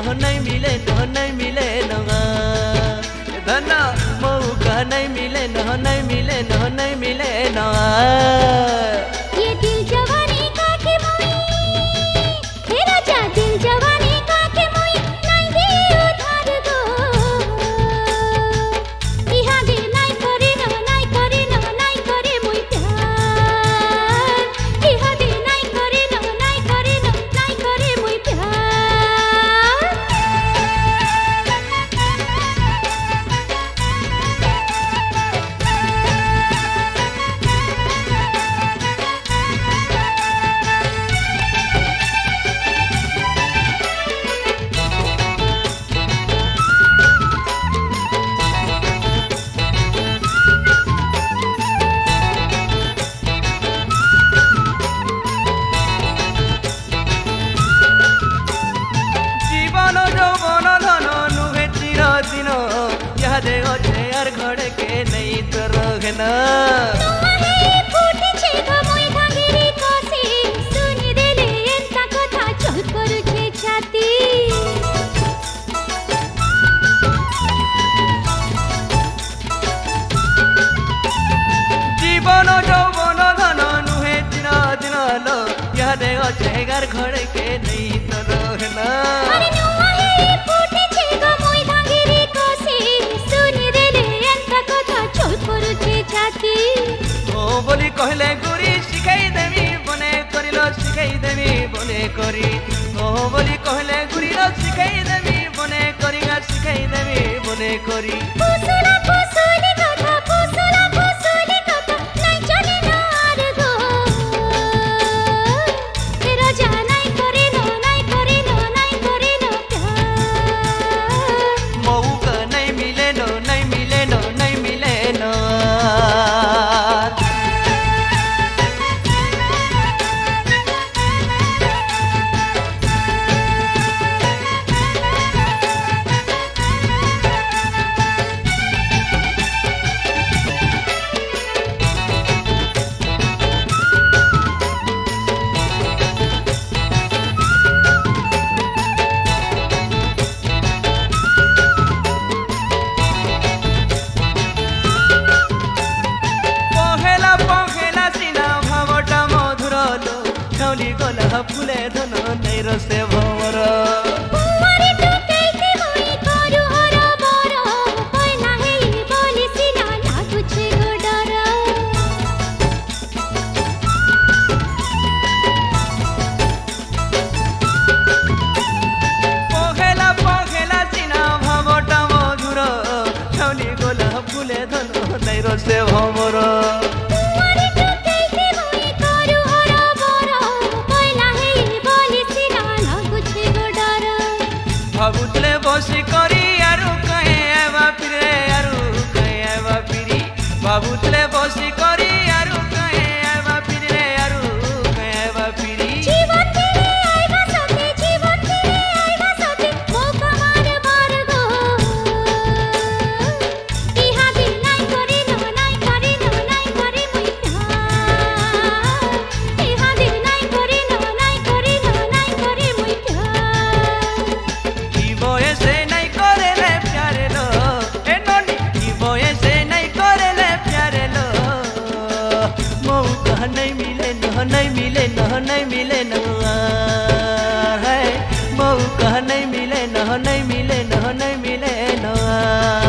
नहीं मिले नहीं मिले धन मौका नहीं मिले नहीं मिले नहीं मिले ये दिल जवानी का के मोई हे राजा दिल जवानी का के मोई नहीं दे उधार गो इहा दे नहीं करे मोई प्यार इहा दे नहीं करे मोई प्यार यादे अच्छे यार घर के नहीं तो रहना जीवन यौवन धन नुहे दिन दिन लो यादे अच्छे यार घर के नहीं तो रहना बोली कहले गुरी शिखाई देवी बने करिलो शिखाई देवी बने करी बोली कहले गुरी रो शिखाई देवी बने करिगा शिखाई देवी बने करी पुसुला पुसुली कथा नहीं चले ना आर गो तेरा जा नहीं करे ना प्यार मौका नहीं मिले नहीं मिले नहीं मिले फुले धन नहीं रसे भवर पुवारी टुकेती मोई करू हरा बरा कोई नाही बोली सिना लाଗୁছে गो डर पखेला सिना भावटा मधुर छौली गोला फुले धन नहीं रसे भवर भावुतले बसी करी यारू कहे आवा फिरे भावुतले बसी करी यारू कहे आवा फिरे जीवन तेरे आइबा साथे मौका मारे बार गो इहा दे नहीं करे मोई प्यार इहा दे नहीं करे मोई प्यार ऐसे नहीं करे ले प्यारे लो ए नोनी वो ऐसे नहीं करे ले प्यारे लो मौका नहीं मिले नहीं मिले नहीं मिले है मौका नहीं मिले नहीं मिले नहीं मिले